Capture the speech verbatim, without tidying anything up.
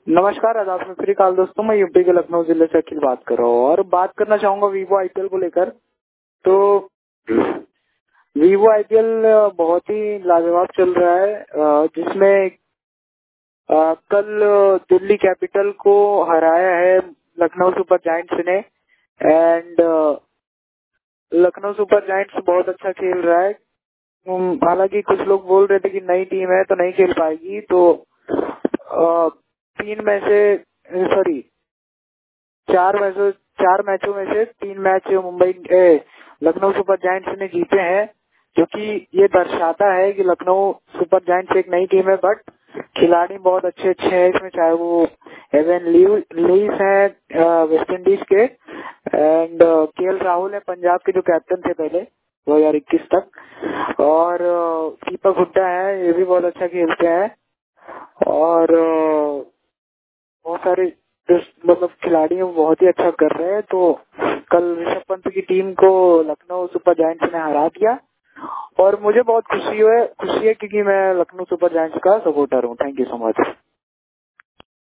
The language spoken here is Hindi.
नमस्कार, आदाब, सत श्री अकाल दोस्तों। मैं यूपी के लखनऊ जिले से अखिल बात कर रहा हूँ और बात करना चाहूंगा वीवो आईपीएल को लेकर। तो वीवो आईपीएल बहुत ही लाजवाब चल रहा है, अ, जिसमें अ, कल दिल्ली कैपिटल को हराया है लखनऊ सुपर जायंट्स ने। एंड लखनऊ सुपर जायंट्स बहुत अच्छा खेल रहा है। उम, हालांकि कुछ लोग बोल रहे थे कि नई टीम है तो नहीं खेल पाएगी, तो अ, तीन में से सॉरी चार मैचों चार मैचों में से तीन मैच मुंबई ए, लखनऊ सुपर जायंट्स ने जीते हैं, जो कि ये दर्शाता है कि लखनऊ सुपर जायंट्स एक नई टीम है। बट खिलाड़ी बहुत अच्छे अच्छे हैं इसमें, चाहे वो एवन लुइस हैं वेस्ट इंडीज के, एंड केएल राहुल है पंजाब के जो कैप्टन थे पहले दो हजार इक्कीस तक, और दीपक हुड्डा है, ये भी बहुत अच्छा खेलते हैं। और अ, बहुत सारे जो मतलब खिलाड़ी हैं वो बहुत ही अच्छा कर रहे हैं। तो कल ऋषभ पंत की टीम को लखनऊ सुपर जायंट्स ने हरा दिया और मुझे बहुत खुशी है खुशी है क्योंकि मैं लखनऊ सुपर जायंट्स का सपोर्टर हूँ। Thank you so much.